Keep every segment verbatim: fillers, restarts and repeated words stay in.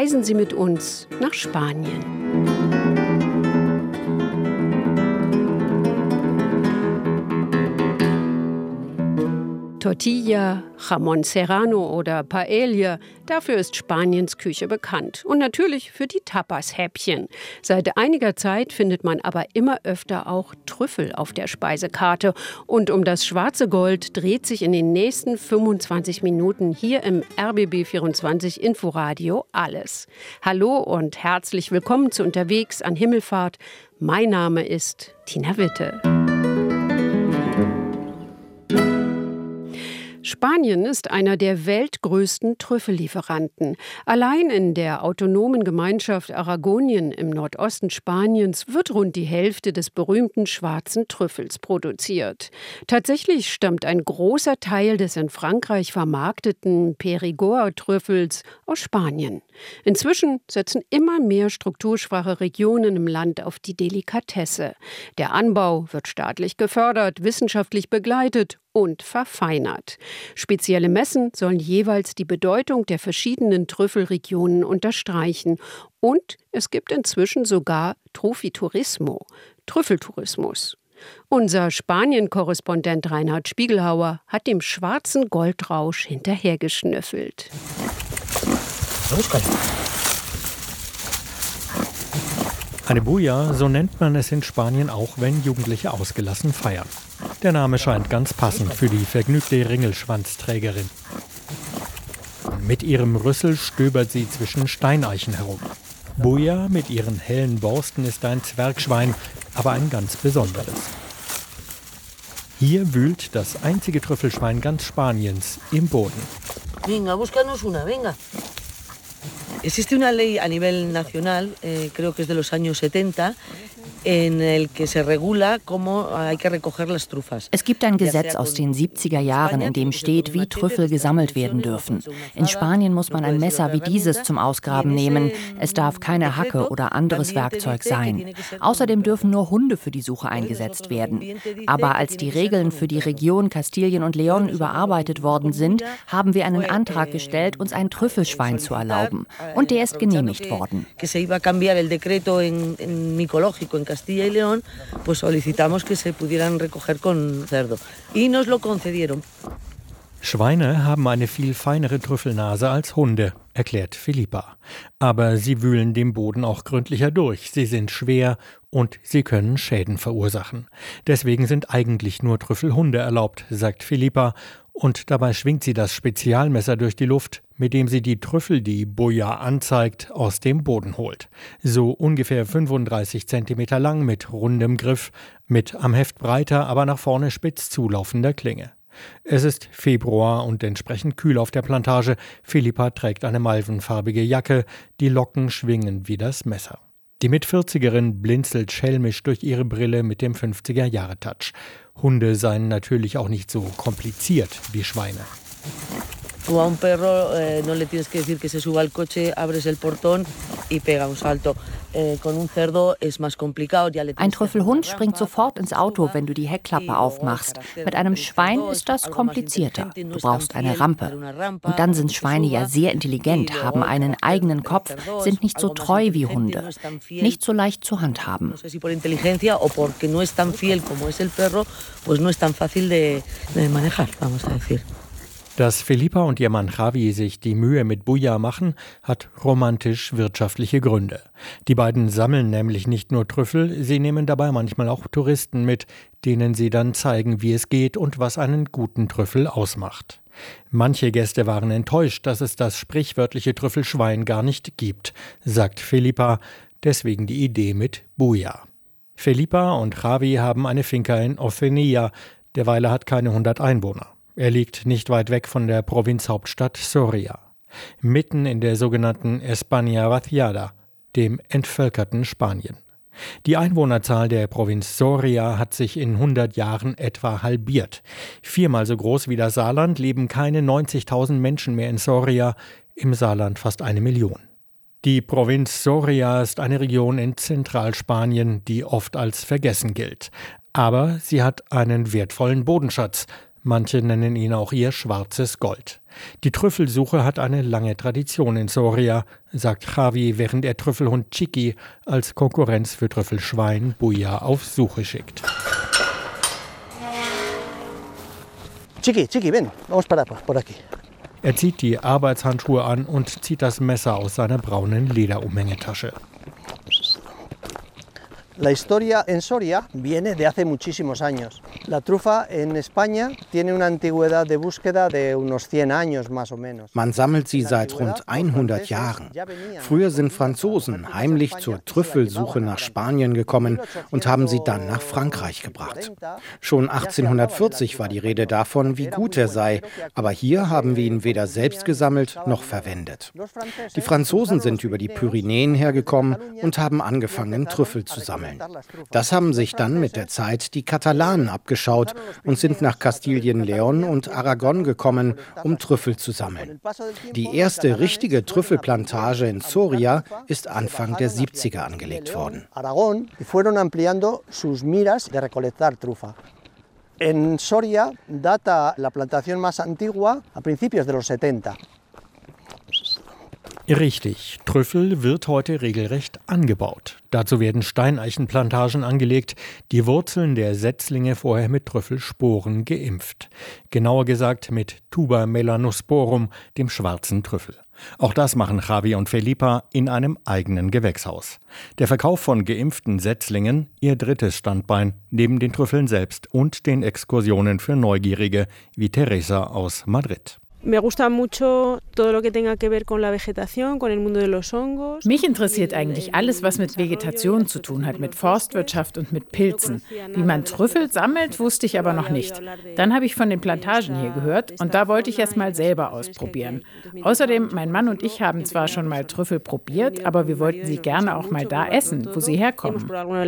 reisen Sie mit uns nach Spanien. Tortilla, Jamón Serrano oder Paella, dafür ist Spaniens Küche bekannt. Und natürlich für die Tapas-Häppchen. Seit einiger Zeit findet man aber immer öfter auch Trüffel auf der Speisekarte. Und um das schwarze Gold dreht sich in den nächsten fünfundzwanzig Minuten hier im R B B vierundzwanzig Inforadio alles. Hallo und herzlich willkommen zu Unterwegs an Himmelfahrt. Mein Name ist Tina Witte. Spanien ist einer der weltgrößten Trüffellieferanten. Allein in der autonomen Gemeinschaft Aragonien im Nordosten Spaniens wird rund die Hälfte des berühmten schwarzen Trüffels produziert. Tatsächlich stammt ein großer Teil des in Frankreich vermarkteten Périgord-Trüffels aus Spanien. Inzwischen setzen immer mehr strukturschwache Regionen im Land auf die Delikatesse. Der Anbau wird staatlich gefördert, wissenschaftlich begleitet und verfeinert. Spezielle Messen sollen jeweils die Bedeutung der verschiedenen Trüffelregionen unterstreichen. Und es gibt inzwischen sogar Trufiturismo, Trüffeltourismus. Unser Spanien-Korrespondent Reinhard Spiegelhauer hat dem schwarzen Goldrausch hinterhergeschnüffelt. Eine Bulla, so nennt man es in Spanien auch, wenn Jugendliche ausgelassen feiern. Der Name scheint ganz passend für die vergnügte Ringelschwanzträgerin. Mit ihrem Rüssel stöbert sie zwischen Steineichen herum. Bulla mit ihren hellen Borsten ist ein Zwergschwein, aber ein ganz besonderes. Hier wühlt das einzige Trüffelschwein ganz Spaniens im Boden. Venga, búscanos una, venga. Existe una ley a nivel nacional, eh, creo que es de los años setenta, en el que se regula cómo hay que recoger las trufas. Es gibt ein Gesetz aus den siebziger Jahren, in dem steht, wie Trüffel gesammelt werden dürfen. In Spanien muss man ein Messer wie dieses zum Ausgraben nehmen. Es darf keine Hacke oder anderes Werkzeug sein. Außerdem dürfen nur Hunde für die Suche eingesetzt werden. Aber als die Regeln für die Region Kastilien und León überarbeitet worden sind, haben wir einen Antrag gestellt, uns ein Trüffelschwein zu erlauben. Und der ist genehmigt worden. Castilla y León, pues solicitamos que se pudieran recoger con cerdo. Y nos lo concedieron. Schweine haben eine viel feinere Trüffelnase als Hunde, erklärt Philippa. Aber sie wühlen den Boden auch gründlicher durch. Sie sind schwer und sie können Schäden verursachen. Deswegen sind eigentlich nur Trüffelhunde erlaubt, sagt Philippa. Und dabei schwingt sie das Spezialmesser durch die Luft, mit dem sie die Trüffel, die Bulla anzeigt, aus dem Boden holt. So ungefähr fünfunddreißig Zentimeter lang mit rundem Griff, mit am Heft breiter, aber nach vorne spitz zulaufender Klinge. Es ist Februar und entsprechend kühl auf der Plantage. Philippa trägt eine malvenfarbige Jacke, die Locken schwingen wie das Messer. Die Mitvierzigerin blinzelt schelmisch durch ihre Brille mit dem fünfziger-Jahre-Touch. Hunde seien natürlich auch nicht so kompliziert wie Schweine. Tú a un perro eh, no le tienes que decir que se suba al coche, abres el portón y pega un salto. Eh, con un cerdo es más complicado. Ein Trüffelhund springt sofort ins Auto, wenn du die Heckklappe aufmachst. Mit einem Schwein ist das komplizierter. Du brauchst eine Rampe. Und dann sind Schweine ja sehr intelligent, haben einen eigenen Kopf, sind nicht so treu wie Hunde, nicht so leicht zu handhaben. Dass Philippa und ihr Mann Javi sich die Mühe mit Bulla machen, hat romantisch-wirtschaftliche Gründe. Die beiden sammeln nämlich nicht nur Trüffel, sie nehmen dabei manchmal auch Touristen mit, denen sie dann zeigen, wie es geht und was einen guten Trüffel ausmacht. Manche Gäste waren enttäuscht, dass es das sprichwörtliche Trüffelschwein gar nicht gibt, sagt Philippa, deswegen die Idee mit Bulla. Philippa und Javi haben eine Finca in Ocenilla, der Weiler hat keine hundert Einwohner. Er liegt nicht weit weg von der Provinzhauptstadt Soria, mitten in der sogenannten España vaciada, dem entvölkerten Spanien. Die Einwohnerzahl der Provinz Soria hat sich in hundert Jahren etwa halbiert. Viermal so groß wie das Saarland leben keine neunzigtausend Menschen mehr in Soria, im Saarland fast eine Million. Die Provinz Soria ist eine Region in Zentralspanien, die oft als vergessen gilt. Aber sie hat einen wertvollen Bodenschatz. Manche nennen ihn auch ihr schwarzes Gold. Die Trüffelsuche hat eine lange Tradition in Soria, sagt Javi, während er Trüffelhund Chiqui als Konkurrenz für Trüffelschwein Buja auf Suche schickt. Chiqui, Chiqui, ven, vamos para por aquí. Er zieht die Arbeitshandschuhe an und zieht das Messer aus seiner braunen Lederumhängetasche. La historia en Soria viene de hace muchísimos años. La trufa en España tiene una antigüedad de búsqueda de unos cien años más o menos. Man sammelt sie seit rund hundert Jahren. Früher sind Franzosen heimlich zur Trüffelsuche nach Spanien gekommen und haben sie dann nach Frankreich gebracht. Schon achtzehnhundertvierzig war die Rede davon, wie gut er sei, aber hier haben wir ihn weder selbst gesammelt noch verwendet. Die Franzosen sind über die Pyrenäen hergekommen und haben angefangen, Trüffel zu sammeln. Das haben sich dann mit der Zeit die Katalanen abgeschaut und sind nach Kastilien-León und Aragon gekommen, um Trüffel zu sammeln. Die erste richtige Trüffelplantage in Soria ist Anfang der siebziger angelegt worden. En Soria data la plantación más antigua a principios de los setenta. Richtig, Trüffel wird heute regelrecht angebaut. Dazu werden Steineichenplantagen angelegt, die Wurzeln der Setzlinge vorher mit Trüffelsporen geimpft. Genauer gesagt mit Tuber melanosporum, dem schwarzen Trüffel. Auch das machen Javi und Felipa in einem eigenen Gewächshaus. Der Verkauf von geimpften Setzlingen, ihr drittes Standbein, neben den Trüffeln selbst und den Exkursionen für Neugierige wie Teresa aus Madrid. Mich interessiert eigentlich alles, was mit Vegetation zu tun hat, mit Forstwirtschaft und mit Pilzen. Wie man Trüffel sammelt, wusste ich aber noch nicht. Dann habe ich von den Plantagen hier gehört und da wollte ich es mal selber ausprobieren. Außerdem, mein Mann und ich haben zwar schon mal Trüffel probiert, aber wir wollten sie gerne auch mal da essen, wo sie herkommen.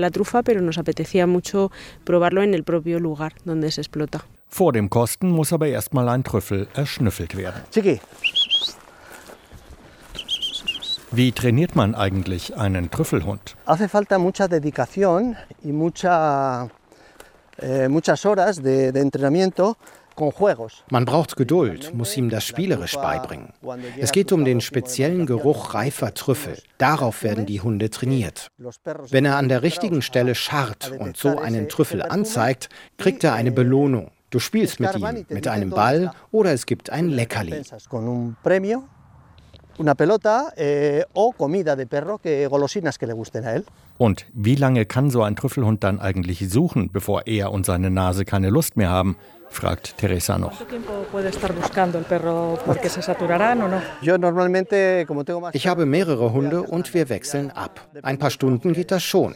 Vor dem Kosten muss aber erstmal ein Trüffel erschnüffelt werden. Chiqui. Wie trainiert man eigentlich einen Trüffelhund? Hace falta mucha dedicación y mucha, eh, muchas horas de, de entrenamiento. Man braucht Geduld, muss ihm das spielerisch beibringen. Es geht um den speziellen Geruch reifer Trüffel. Darauf werden die Hunde trainiert. Wenn er an der richtigen Stelle scharrt und so einen Trüffel anzeigt, kriegt er eine Belohnung. Du spielst mit ihm, mit einem Ball oder es gibt ein Leckerli. Und wie lange kann so ein Trüffelhund dann eigentlich suchen, bevor er und seine Nase keine Lust mehr haben? Fragt Teresa noch. Ich habe mehrere Hunde und wir wechseln ab. Ein paar Stunden geht das schon.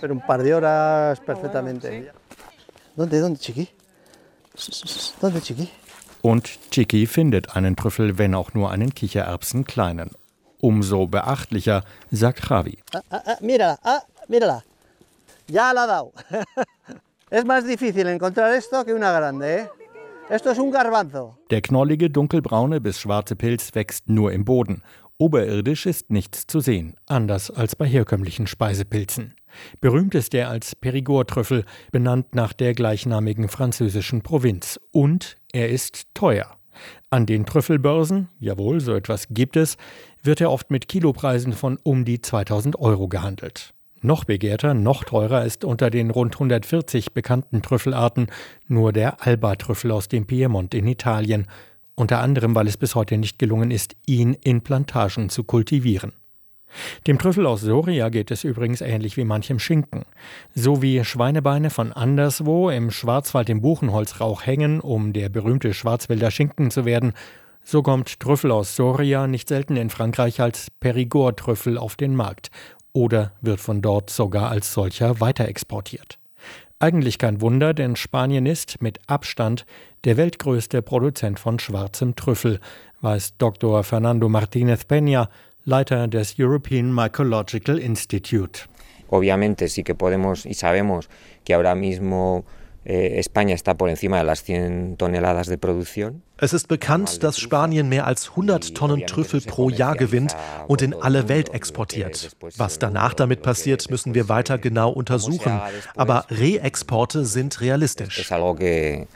Und Chiqui findet einen Trüffel, wenn auch nur einen Kichererbsen kleinen. Umso beachtlicher, sagt Javi. Ah, ah, mírala, ah, mírala. Ya la ha dado. Es más difícil encontrar esto que una grande, ¿eh? Esto es un garbanzo. Der knollige, dunkelbraune bis schwarze Pilz wächst nur im Boden. Oberirdisch ist nichts zu sehen, anders als bei herkömmlichen Speisepilzen. Berühmt ist er als Périgord-Trüffel, benannt nach der gleichnamigen französischen Provinz. Und er ist teuer. An den Trüffelbörsen, jawohl, so etwas gibt es, wird er oft mit Kilopreisen von um die zweitausend Euro gehandelt. Noch begehrter, noch teurer ist unter den rund hundertvierzig bekannten Trüffelarten nur der Alba-Trüffel aus dem Piemont in Italien, unter anderem, weil es bis heute nicht gelungen ist, ihn in Plantagen zu kultivieren. Dem Trüffel aus Soria geht es übrigens ähnlich wie manchem Schinken. So wie Schweinebeine von anderswo im Schwarzwald im Buchenholzrauch hängen, um der berühmte Schwarzwälder Schinken zu werden, so kommt Trüffel aus Soria nicht selten in Frankreich als Périgord-Trüffel auf den Markt oder wird von dort sogar als solcher weiterexportiert. Eigentlich kein Wunder, denn Spanien ist mit Abstand der weltgrößte Produzent von schwarzem Trüffel, weiß Doktor Fernando Martínez Peña, Leiter des European Mycological Institute. Obviamente sí que podemos y sabemos que ahora mismo eh, España está por encima de las cien toneladas de producción. Es ist bekannt, dass Spanien mehr als hundert Tonnen Trüffel pro Jahr gewinnt und in alle Welt exportiert. Was danach damit passiert, müssen wir weiter genau untersuchen. Aber Reexporte sind realistisch.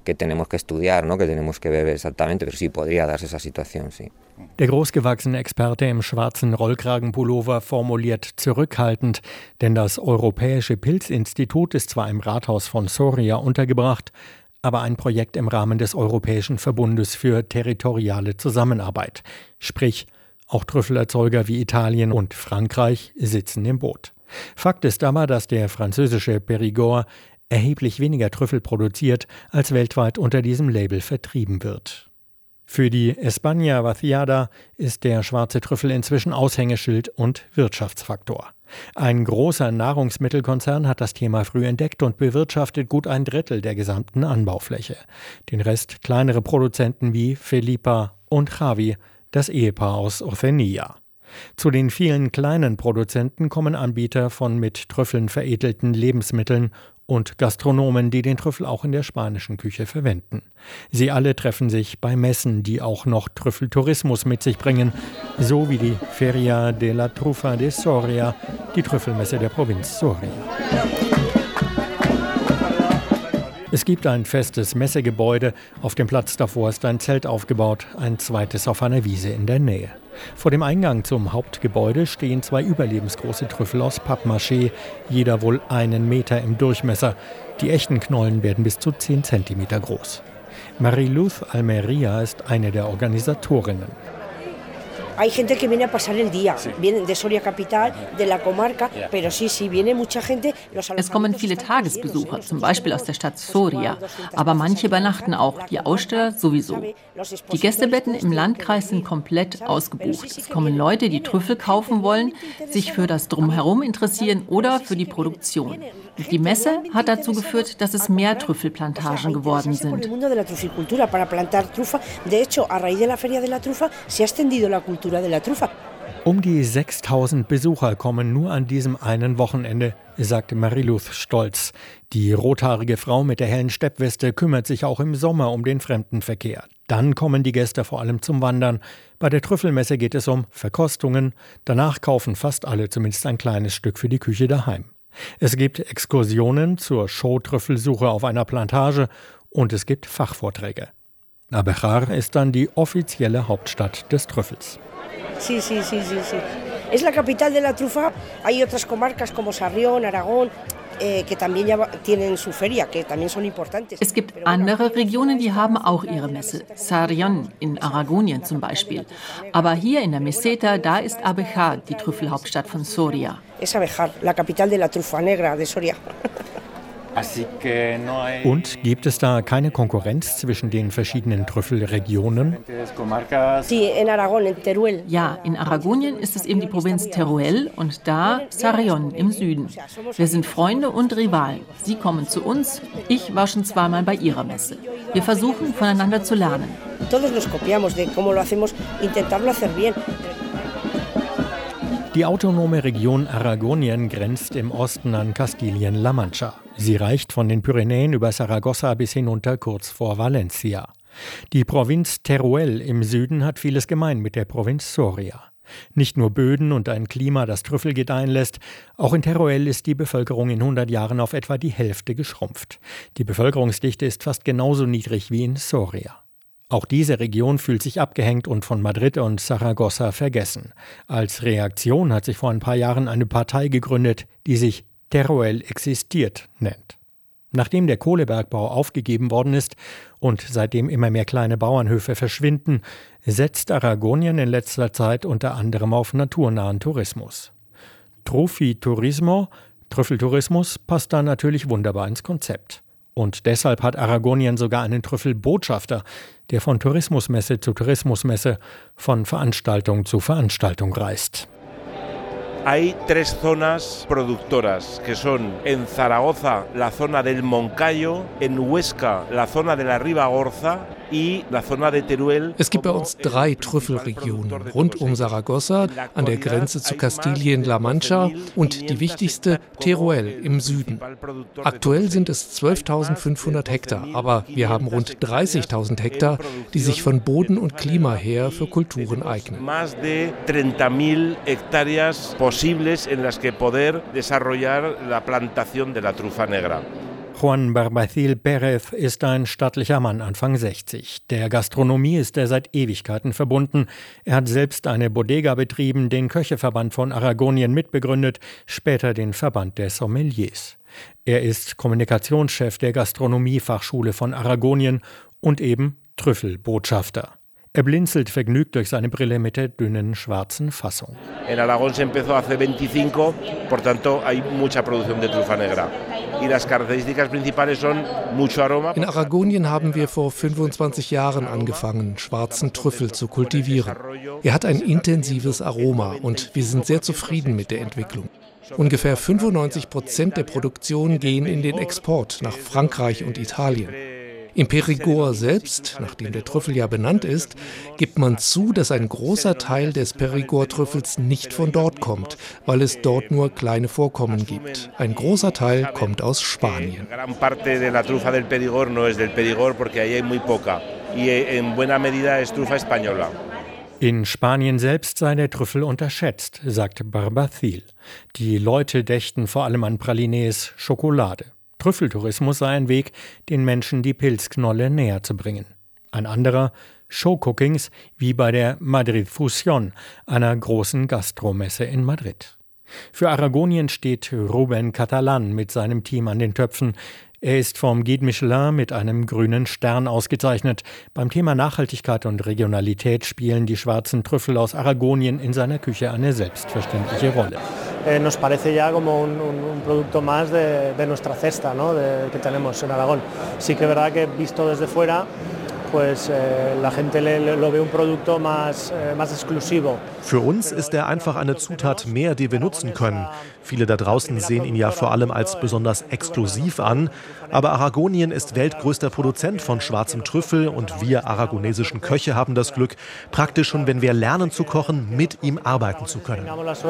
que tenemos que estudiar, ¿no? Que tenemos que ver exactamente, pero sí podría darse esa situación, sí. Der großgewachsene Experte im schwarzen Rollkragenpullover formuliert zurückhaltend, denn das Europäische Pilzinstitut ist zwar im Rathaus von Soria untergebracht, aber ein Projekt im Rahmen des Europäischen Verbundes für territoriale Zusammenarbeit. Sprich, auch Trüffelerzeuger wie Italien und Frankreich sitzen im Boot. Fakt ist aber, dass der französische Périgord erheblich weniger Trüffel produziert, als weltweit unter diesem Label vertrieben wird. Für die España Vaciada ist der schwarze Trüffel inzwischen Aushängeschild und Wirtschaftsfaktor. Ein großer Nahrungsmittelkonzern hat das Thema früh entdeckt und bewirtschaftet gut ein Drittel der gesamten Anbaufläche. Den Rest kleinere Produzenten wie Felipa und Javi, das Ehepaar aus Oceania. Zu den vielen kleinen Produzenten kommen Anbieter von mit Trüffeln veredelten Lebensmitteln und Gastronomen, die den Trüffel auch in der spanischen Küche verwenden. Sie alle treffen sich bei Messen, die auch noch Trüffeltourismus mit sich bringen, so wie die Feria de la Trufa de Soria, die Trüffelmesse der Provinz Soria. Es gibt ein festes Messegebäude, auf dem Platz davor ist ein Zelt aufgebaut, ein zweites auf einer Wiese in der Nähe. Vor dem Eingang zum Hauptgebäude stehen zwei überlebensgroße Trüffel aus Pappmaché, jeder wohl einen Meter im Durchmesser. Die echten Knollen werden bis zu zehn Zentimeter groß. Mariluz Almeria ist eine der Organisatorinnen. Hay gente que viene a pasar el día, vienen de Soria Capital, de la comarca, pero sí, sí, viene mucha gente. Es kommen viele Tagesbesucher, zum Beispiel aus der Stadt Soria, aber manche übernachten auch, die Aussteller sowieso. Die Gästebetten im Landkreis sind komplett ausgebucht. Es kommen Leute, die Trüffel kaufen wollen, sich für das Drumherum interessieren oder für die Produktion. Die Messe hat dazu geführt, dass es mehr Trüffelplantagen geworden sind. Um die sechstausend Besucher kommen nur an diesem einen Wochenende, sagte Mariluz stolz. Die rothaarige Frau mit der hellen Steppweste kümmert sich auch im Sommer um den Fremdenverkehr. Dann kommen die Gäste vor allem zum Wandern. Bei der Trüffelmesse geht es um Verkostungen. Danach kaufen fast alle zumindest ein kleines Stück für die Küche daheim. Es gibt Exkursionen zur Showtrüffelsuche auf einer Plantage und es gibt Fachvorträge. Abejar ist dann die offizielle Hauptstadt des Trüffels. Sí, sí, sí, sí, sí. Es la capital de la trufa. Hay otras comarcas como Sarrión, Aragón, eh, que también ya tienen su feria, que también son importantes. Es gibt andere Regionen, die haben auch ihre Messe. Sarrión in Aragonien zum Beispiel. Aber hier in der Meseta, da ist Abejar die Trüffelhauptstadt von Soria. Es Abejar, la capital de la trufa negra de Soria. Und gibt es da keine Konkurrenz zwischen den verschiedenen Trüffelregionen? Ja, in Aragonien ist es eben die Provinz Teruel und da Sarrión im Süden. Wir sind Freunde und Rivalen. Sie kommen zu uns, ich war schon zweimal bei ihrer Messe. Wir versuchen, voneinander zu lernen. Die autonome Region Aragonien grenzt im Osten an Kastilien-La Mancha. Sie reicht von den Pyrenäen über Saragossa bis hinunter kurz vor Valencia. Die Provinz Teruel im Süden hat vieles gemein mit der Provinz Soria. Nicht nur Böden und ein Klima, das Trüffel gedeihen lässt, auch in Teruel ist die Bevölkerung in hundert Jahren auf etwa die Hälfte geschrumpft. Die Bevölkerungsdichte ist fast genauso niedrig wie in Soria. Auch diese Region fühlt sich abgehängt und von Madrid und Saragossa vergessen. Als Reaktion hat sich vor ein paar Jahren eine Partei gegründet, die sich Teruel existiert nennt. Nachdem der Kohlebergbau aufgegeben worden ist und seitdem immer mehr kleine Bauernhöfe verschwinden, setzt Aragonien in letzter Zeit unter anderem auf naturnahen Tourismus. Trufiturismo, Trüffeltourismus, passt da natürlich wunderbar ins Konzept. Und deshalb hat Aragonien sogar einen Trüffelbotschafter, der von Tourismusmesse zu Tourismusmesse, von Veranstaltung zu Veranstaltung reist. Hay tres zonas productoras, que son en Zaragoza la zona del Moncayo, en Huesca la zona de la Ribagorza y la zona de Teruel. Es gibt bei uns drei Trüffelregionen rund um Saragossa, an der Grenze zu Kastilien-La Mancha und die wichtigste Teruel im Süden. Aktuell sind es zwölftausendfünfhundert Hektar, aber wir haben rund dreißigtausend Hektar, die sich von Boden und Klima her für Kulturen eignen. Más de treinta mil hectáreas posibles en las que poder desarrollar la plantación de la trufa negra. Juan Barbacil Pérez ist ein stattlicher Mann, Anfang sechzig. Der Gastronomie ist er seit Ewigkeiten verbunden. Er hat selbst eine Bodega betrieben, den Köcheverband von Aragonien mitbegründet, später den Verband der Sommeliers. Er ist Kommunikationschef der Gastronomiefachschule von Aragonien und eben Trüffelbotschafter. Er blinzelt vergnügt durch seine Brille mit der dünnen schwarzen Fassung. In Aragón se empezó hace veinticinco, por tanto hay mucha producción de trufa negra. Y las características principales son mucho aroma. In Aragonien haben wir vor fünfundzwanzig Jahren angefangen, schwarzen Trüffel zu kultivieren. Er hat ein intensives Aroma und wir sind sehr zufrieden mit der Entwicklung. Ungefähr fünfundneunzig Prozent der Produktion gehen in den Export nach Frankreich und Italien. Im Périgord selbst, nach dem der Trüffel ja benannt ist, gibt man zu, dass ein großer Teil des Périgord-Trüffels nicht von dort kommt, weil es dort nur kleine Vorkommen gibt. Ein großer Teil kommt aus Spanien. In Spanien selbst sei der Trüffel unterschätzt, sagt Barbacil. Die Leute dächten vor allem an Pralinés, Schokolade. Trüffeltourismus sei ein Weg, den Menschen die Pilzknolle näher zu bringen. Ein anderer, Showcookings, wie bei der Madrid Fusión, einer großen Gastromesse in Madrid. Für Aragonien steht Rubén Catalán mit seinem Team an den Töpfen. Er ist vom Guide Michelin mit einem grünen Stern ausgezeichnet. Beim Thema Nachhaltigkeit und Regionalität spielen die schwarzen Trüffel aus Aragonien in seiner Küche eine selbstverständliche Rolle. Eh, nos parece ya como un, un, un producto más de, de nuestra cesta, ¿no? de, que tenemos en Aragón. Sí que es verdad que visto desde fuera, pues eh, la gente le, le, lo ve un producto más, eh, más exclusivo. Für uns ist er einfach eine Zutat mehr, die wir nutzen können. Viele da draußen sehen ihn ja vor allem als besonders exklusiv an. Aber Aragonien ist weltgrößter Produzent von schwarzem Trüffel und wir aragonesischen Köche haben das Glück, praktisch schon, wenn wir lernen zu kochen, mit ihm arbeiten zu können.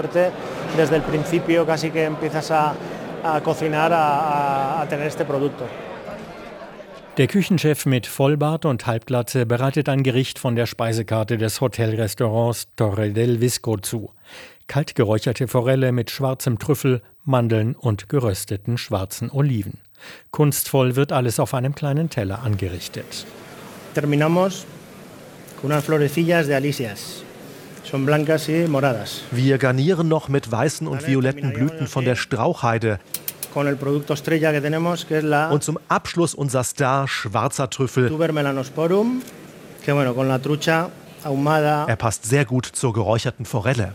Der Küchenchef mit Vollbart und Halbglatze bereitet ein Gericht von der Speisekarte des Hotelrestaurants Torre del Visco zu. Kaltgeräucherte Forelle mit schwarzem Trüffel, Mandeln und gerösteten schwarzen Oliven. Kunstvoll wird alles auf einem kleinen Teller angerichtet. Terminamos con unas florecillas de alisias. Son blancas y moradas. Wir garnieren noch mit weißen und violetten Blüten von der Strauchheide. Und zum Abschluss unser Star, schwarzer Trüffel. Er passt sehr gut zur geräucherten Forelle.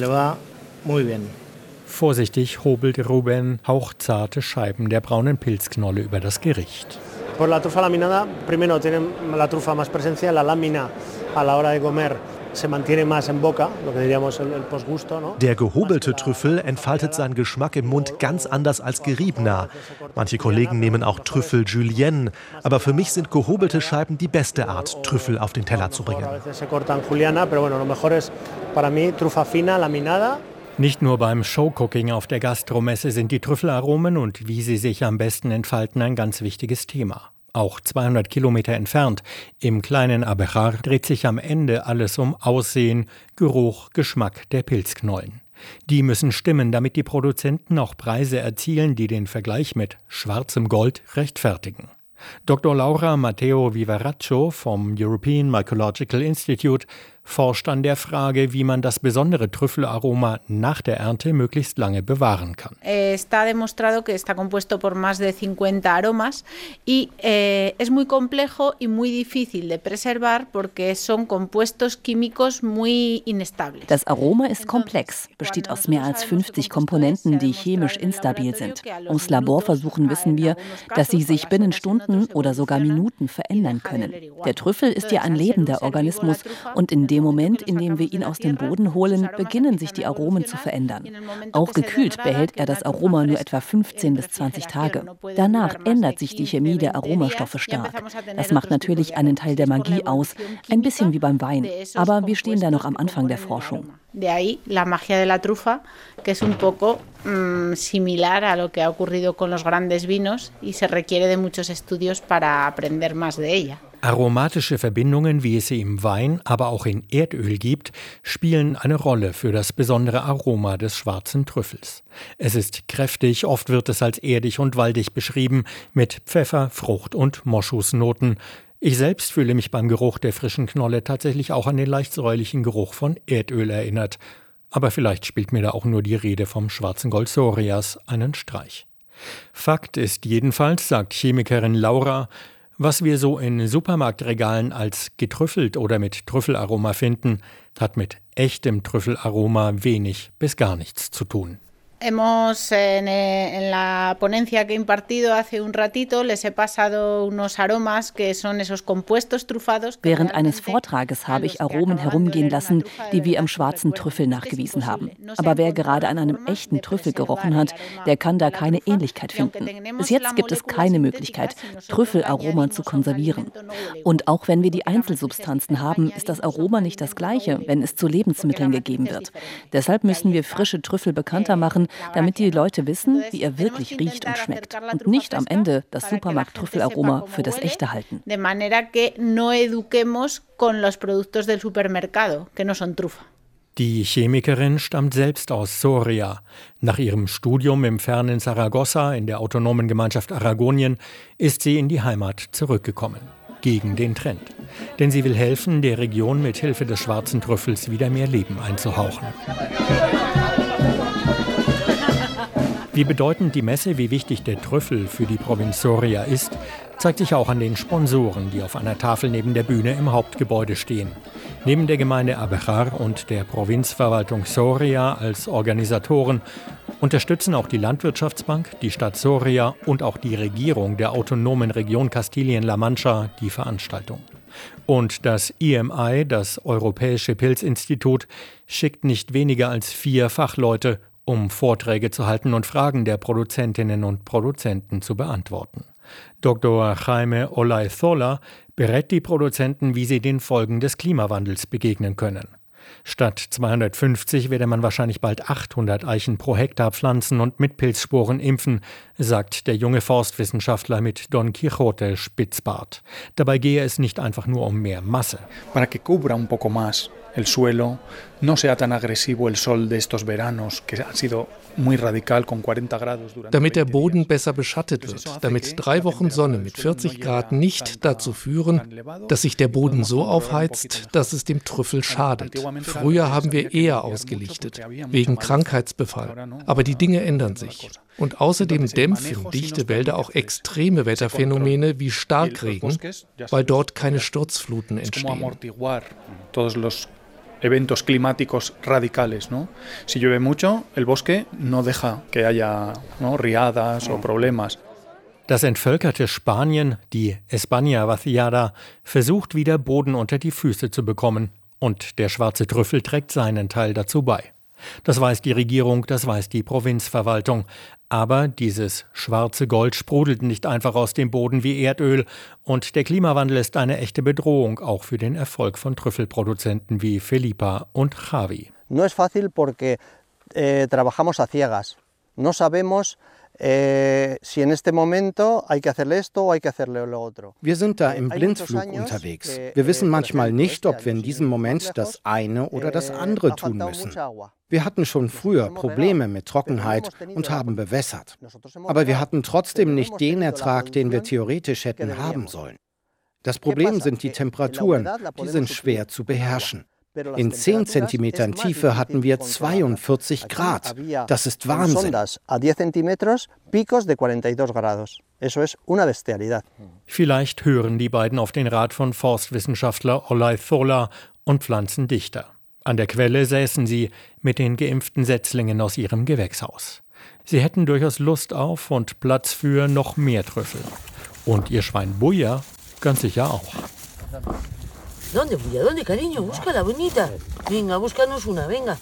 Vorsichtig hobelt Rubén hauchzarte Scheiben der braunen Pilzknolle über das Gericht. Por la trufa laminada, primero tiene la trufa más presencia, la lámina a la hora de comer. Der gehobelte Trüffel entfaltet seinen Geschmack im Mund ganz anders als geriebener. Manche Kollegen nehmen auch Trüffel Julienne, aber für mich sind gehobelte Scheiben die beste Art, Trüffel auf den Teller zu bringen. Nicht nur beim Showcooking auf der Gastromesse sind die Trüffelaromen und wie sie sich am besten entfalten ein ganz wichtiges Thema. Auch zweihundert Kilometer entfernt, im kleinen Abejar, dreht sich am Ende alles um Aussehen, Geruch, Geschmack der Pilzknollen. Die müssen stimmen, damit die Produzenten auch Preise erzielen, die den Vergleich mit schwarzem Gold rechtfertigen. Doktor Laura Matteo Viveraccio vom European Mycological Institute forscht an der Frage, wie man das besondere Trüffelaroma nach der Ernte möglichst lange bewahren kann. Está demostrado que está compuesto por más de cincuenta aromas y eh, es muy complejo y muy difícil de preservar porque son compuestos químicos muy inestables. Das Aroma ist komplex, besteht aus mehr als fünfzig Komponenten, die chemisch instabil sind. Aus Laborversuchen wissen wir, dass sie sich binnen Stunden oder sogar Minuten verändern können. Der Trüffel ist ja ein lebender Organismus und in dem Moment, in dem wir ihn aus dem Boden holen, beginnen sich die Aromen zu verändern. Auch gekühlt behält er das Aroma nur etwa fünfzehn bis zwanzig Tage. Danach ändert sich die Chemie der Aromastoffe stark. Das macht natürlich einen Teil der Magie aus, ein bisschen wie beim Wein. Aber wir stehen da noch am Anfang der Forschung. De ahí la magia de la trufa, que es un poco mmm, similar a lo que ha ocurrido con los grandes vinos y se requiere de muchos estudios para aprender más de ella. Aromatische Verbindungen, wie es sie im Wein, aber auch in Erdöl gibt, spielen eine Rolle für das besondere Aroma des schwarzen Trüffels. Es ist kräftig, oft wird es als erdig und waldig beschrieben, mit Pfeffer, Frucht und Moschusnoten. Ich selbst fühle mich beim Geruch der frischen Knolle tatsächlich auch an den leicht säuerlichen Geruch von Erdöl erinnert. Aber vielleicht spielt mir da auch nur die Rede vom schwarzen Gold Sorias einen Streich. Fakt ist jedenfalls, sagt Chemikerin Laura, was wir so in Supermarktregalen als getrüffelt oder mit Trüffelaroma finden, hat mit echtem Trüffelaroma wenig bis gar nichts zu tun. Hemos en, en la ponencia que he impartido hace un ratito les he pasado unos aromas que son esos compuestos trufados. Während eines Vortrages habe ich Aromen herumgehen lassen, die wir am schwarzen Trüffel nachgewiesen haben. Aber wer gerade an einem echten Trüffel gerochen hat, der kann da keine Ähnlichkeit finden. Bis jetzt gibt es keine Möglichkeit, Trüffelaromen zu konservieren. Und auch wenn wir die Einzelsubstanzen haben, ist das Aroma nicht das gleiche, wenn es zu Lebensmitteln gegeben wird. Deshalb müssen wir frische Trüffel bekannter machen, damit die Leute wissen, wie er wirklich riecht und schmeckt und nicht am Ende das Supermarkt-Trüffelaroma für das echte halten. De manera que no eduquemos con los productos del supermercado, que no son trufa. Die Chemikerin stammt selbst aus Soria. Nach ihrem Studium im fernen Saragossa in der autonomen Gemeinschaft Aragonien ist sie in die Heimat zurückgekommen. Gegen den Trend. Denn sie will helfen, der Region mit Hilfe des schwarzen Trüffels wieder mehr Leben einzuhauchen. Wie bedeutend die Messe, wie wichtig der Trüffel für die Provinz Soria ist, zeigt sich auch an den Sponsoren, die auf einer Tafel neben der Bühne im Hauptgebäude stehen. Neben der Gemeinde Abechar und der Provinzverwaltung Soria als Organisatoren unterstützen auch die Landwirtschaftsbank, die Stadt Soria und auch die Regierung der autonomen Region Kastilien-La Mancha die Veranstaltung. Und das I M I, das Europäische Pilzinstitut, schickt nicht weniger als vier Fachleute, um Vorträge zu halten und Fragen der Produzentinnen und Produzenten zu beantworten. Doktor Jaime Olaizola berät die Produzenten, wie sie den Folgen des Klimawandels begegnen können. Statt zweihundertfünfzig werde man wahrscheinlich bald achthundert Eichen pro Hektar pflanzen und mit Pilzsporen impfen, sagt der junge Forstwissenschaftler mit Don Quixote Spitzbart. Dabei gehe es nicht einfach nur um mehr Masse. Para que cubra un poco más el suelo, no sea tan agresivo el sol de estos veranos que ha sido muy radical con cuarenta grados durante. Damit der Boden besser beschattet wird, damit drei Wochen Sonne mit vierzig Grad nicht dazu führen, dass sich der Boden so aufheizt, dass es dem Trüffel schadet. Früher haben wir eher ausgelichtet, wegen Krankheitsbefall. Aber die Dinge ändern sich. Und außerdem dämpfen dichte Wälder auch extreme Wetterphänomene wie Starkregen, weil dort keine Sturzfluten entstehen. Eventos climáticos radicales, ¿no? Si llueve mucho, el bosque no deja que haya, ¿no?, riadas o problemas. Das entvölkerte Spanien, die España vaciada, versucht wieder Boden unter die Füße zu bekommen. Und der schwarze Trüffel trägt seinen Teil dazu bei. Das weiß die Regierung, das weiß die Provinzverwaltung. Aber dieses schwarze Gold sprudelt nicht einfach aus dem Boden wie Erdöl. Und der Klimawandel ist eine echte Bedrohung, auch für den Erfolg von Trüffelproduzenten wie Felipa und Javi. No es fácil porque eh, trabajamos a ciegas. No sabemos Eh, si en este momento hay que hacerle esto o hay que hacerle lo otro. Wir sind da im Blindflug unterwegs. Wir wissen manchmal nicht, ob wir in diesem Moment das eine oder das andere tun müssen. Wir hatten schon früher Probleme mit Trockenheit und haben bewässert. Aber wir hatten trotzdem nicht den Ertrag, den wir theoretisch hätten haben sollen. Das Problem sind die Temperaturen, die sind schwer zu beherrschen. In zehn Zentimetern Tiefe hatten wir zweiundvierzig Grad. Das ist Wahnsinn. Vielleicht hören die beiden auf den Rat von Forstwissenschaftler Olaizola und pflanzen dichter. An der Quelle säßen sie mit den geimpften Setzlingen aus ihrem Gewächshaus. Sie hätten durchaus Lust auf und Platz für noch mehr Trüffel. Und ihr Schwein Buja ganz sicher auch. ¿Dónde, Buya? ¿Dónde, cariño? Búscala, bonita. Venga, búscanos una, venga.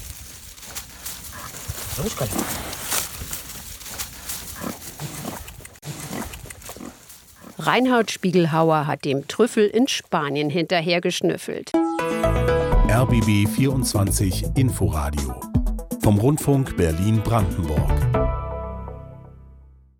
Búscala. Reinhard Spiegelhauer hat dem Trüffel in Spanien hinterhergeschnüffelt. R B B vierundzwanzig Inforadio vom Rundfunk Berlin-Brandenburg.